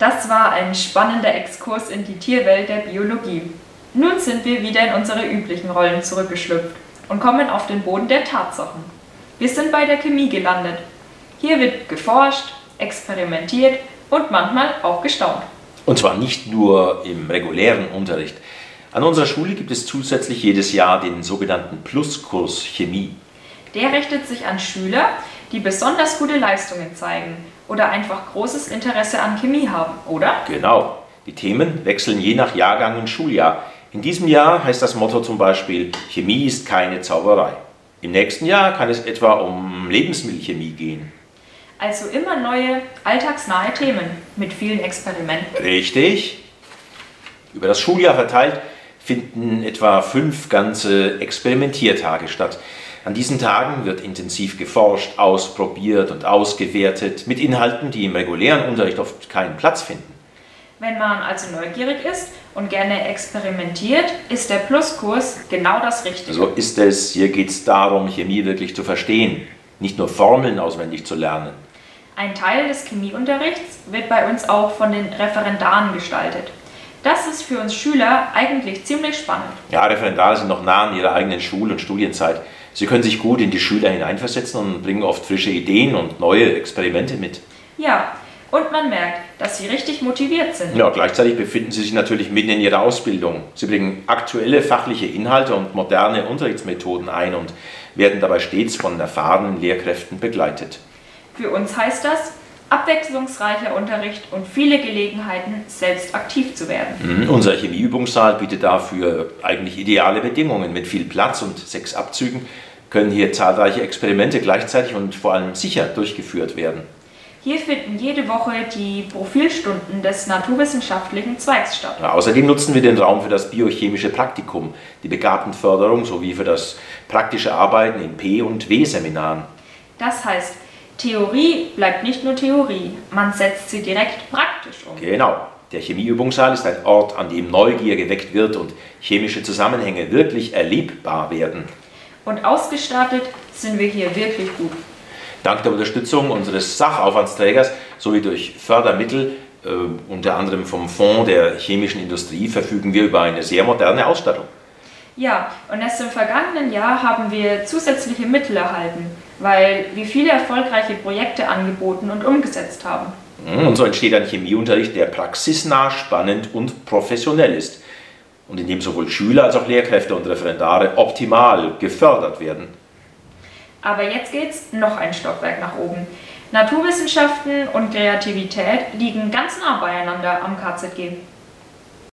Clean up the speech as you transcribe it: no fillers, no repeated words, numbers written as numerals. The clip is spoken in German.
Das war ein spannender Exkurs in die Tierwelt der Biologie. Nun sind wir wieder in unsere üblichen Rollen zurückgeschlüpft und kommen auf den Boden der Tatsachen. Wir sind bei der Chemie gelandet. Hier wird geforscht, experimentiert und manchmal auch gestaunt. Und zwar nicht nur im regulären Unterricht. An unserer Schule gibt es zusätzlich jedes Jahr den sogenannten Pluskurs Chemie. Der richtet sich an Schüler, die besonders gute Leistungen zeigen oder einfach großes Interesse an Chemie haben, oder? Genau. Die Themen wechseln je nach Jahrgang und Schuljahr. In diesem Jahr heißt das Motto zum Beispiel: Chemie ist keine Zauberei. Im nächsten Jahr kann es etwa um Lebensmittelchemie gehen. Also immer neue, alltagsnahe Themen mit vielen Experimenten. Richtig. Über das Schuljahr verteilt finden etwa 5 ganze Experimentiertage statt. An diesen Tagen wird intensiv geforscht, ausprobiert und ausgewertet mit Inhalten, die im regulären Unterricht oft keinen Platz finden. Wenn man also neugierig ist und gerne experimentiert, ist der Pluskurs genau das Richtige. So ist es. Hier geht es darum, Chemie wirklich zu verstehen, nicht nur Formeln auswendig zu lernen. Ein Teil des Chemieunterrichts wird bei uns auch von den Referendaren gestaltet. Das ist für uns Schüler eigentlich ziemlich spannend. Ja, Referendare sind noch nah an ihrer eigenen Schul- und Studienzeit. Sie können sich gut in die Schüler hineinversetzen und bringen oft frische Ideen und neue Experimente mit. Ja, und man merkt, dass sie richtig motiviert sind. Ja, gleichzeitig befinden sie sich natürlich mitten in ihrer Ausbildung. Sie bringen aktuelle fachliche Inhalte und moderne Unterrichtsmethoden ein und werden dabei stets von erfahrenen Lehrkräften begleitet. Für uns heißt das abwechslungsreicher Unterricht und viele Gelegenheiten, selbst aktiv zu werden. Unser Chemieübungssaal bietet dafür eigentlich ideale Bedingungen. Mit viel Platz und 6 Abzügen können hier zahlreiche Experimente gleichzeitig und vor allem sicher durchgeführt werden. Hier finden jede Woche die Profilstunden des naturwissenschaftlichen Zweigs statt. Ja, außerdem nutzen wir den Raum für das biochemische Praktikum, die Begabtenförderung sowie für das praktische Arbeiten in P- und W-Seminaren. Das heißt, Theorie bleibt nicht nur Theorie, man setzt sie direkt praktisch um. Genau. Der Chemieübungssaal ist ein Ort, an dem Neugier geweckt wird und chemische Zusammenhänge wirklich erlebbar werden. Und ausgestattet sind wir hier wirklich gut. Dank der Unterstützung unseres Sachaufwandsträgers sowie durch Fördermittel, unter anderem vom Fonds der chemischen Industrie, verfügen wir über eine sehr moderne Ausstattung. Ja, und erst im vergangenen Jahr haben wir zusätzliche Mittel erhalten, weil wir viele erfolgreiche Projekte angeboten und umgesetzt haben. Und so entsteht ein Chemieunterricht, der praxisnah, spannend und professionell ist und in dem sowohl Schüler als auch Lehrkräfte und Referendare optimal gefördert werden. Aber jetzt geht's noch ein Stockwerk nach oben. Naturwissenschaften und Kreativität liegen ganz nah beieinander am KZG.